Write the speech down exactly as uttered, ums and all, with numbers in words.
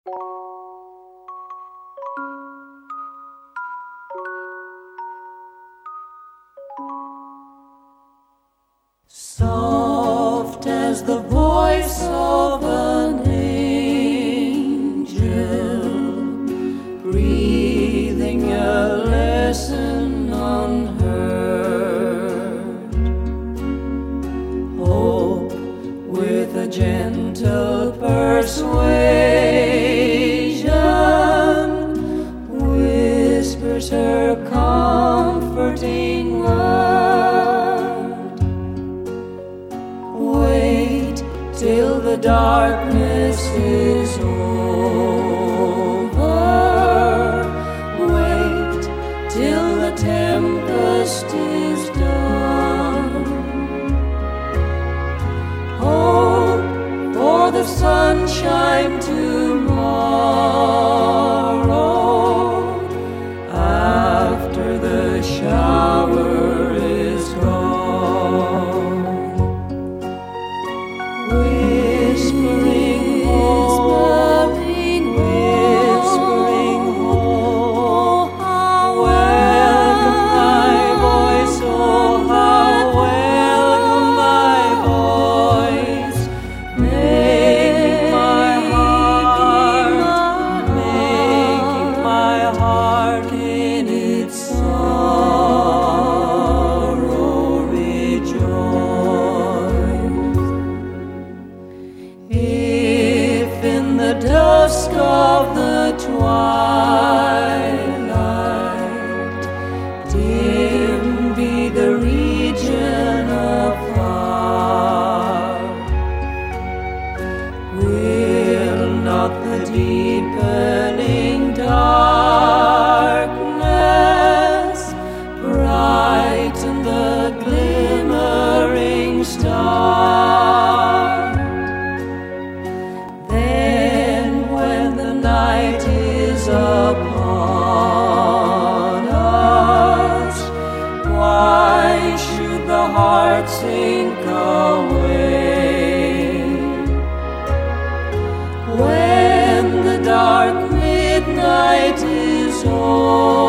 Soft as the voice of an angel, breathing a lesson unheard. Hope with a gentle persuasion whispers her comforting word. Wait till the darkness is over. Wait till the tempest is done. Hope for the sunshine tomorrow after the shower is gone. Whispering hope, whispering hope, welcome my voice, oh how welcome my voice, making my heart, making my heart in its sorrow rejoice. If in the dusk of the twilight dim be the region afar, will not the deepening darkness brighten the glimmering star? Then when the night is upon us, why should the heart sink away? When the dark midnight is over,